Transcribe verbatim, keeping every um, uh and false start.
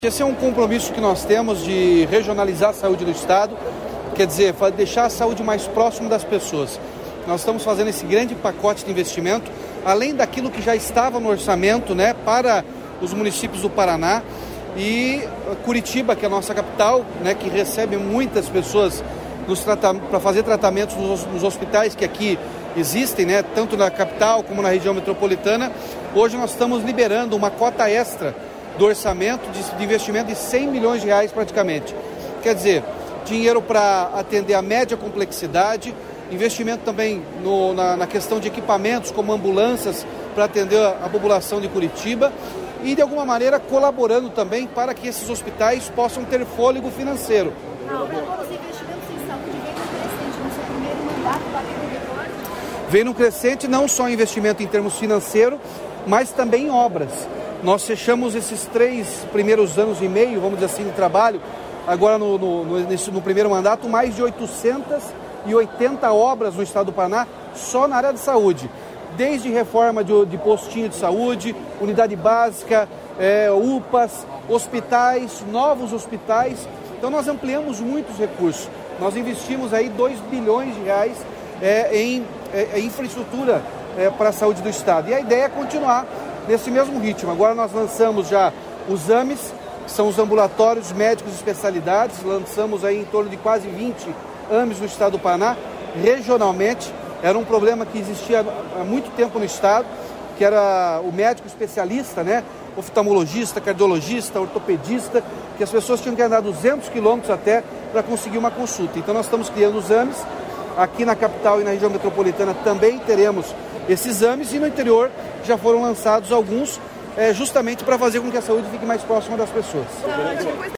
Esse é um compromisso que nós temos de regionalizar a saúde do Estado, quer dizer, deixar a saúde mais próximo das pessoas. Nós estamos fazendo esse grande pacote de investimento, além daquilo que já estava no orçamento, né, para os municípios do Paraná e Curitiba, que é a nossa capital, né, que recebe muitas pessoas para fazer tratamentos nos, nos hospitais que aqui existem, né, tanto na capital como na região metropolitana. Hoje nós estamos liberando uma cota extra do orçamento de, de investimento de cem milhões de reais praticamente. Quer dizer, dinheiro para atender a média complexidade, investimento também no, na, na questão de equipamentos como ambulâncias para atender a, a população de Curitiba e de alguma maneira colaborando também para que esses hospitais possam ter fôlego financeiro. Não, os investimentos em saúde vêm no crescente no seu primeiro mandato, batendo recorde? Vem no crescente não só investimento em termos financeiros, mas também em obras. Nós fechamos esses três primeiros anos e meio, vamos dizer assim, de trabalho, agora no, no, no, nesse, no primeiro mandato, mais de oitocentas e oitenta obras no estado do Paraná, só na área de saúde. Desde reforma de, de postinho de saúde, unidade básica, é, U P As, hospitais, novos hospitais. Então nós ampliamos muitos recursos. Nós investimos aí dois bilhões de reais é, em é, infraestrutura é, para a saúde do estado. E a ideia é continuar nesse mesmo ritmo. Agora nós lançamos já os A M Es, que são os ambulatórios médicos de especialidades, lançamos aí em torno de quase vinte A M Es no estado do Paraná, regionalmente. Era um problema que existia há muito tempo no estado, que era o médico especialista, né? Oftalmologista, cardiologista, ortopedista, que as pessoas tinham que andar duzentos quilômetros até para conseguir uma consulta. Então nós estamos criando os A M Es, aqui na capital e na região metropolitana também teremos esses exames, e no interior já foram lançados alguns, é, justamente para fazer com que a saúde fique mais próxima das pessoas.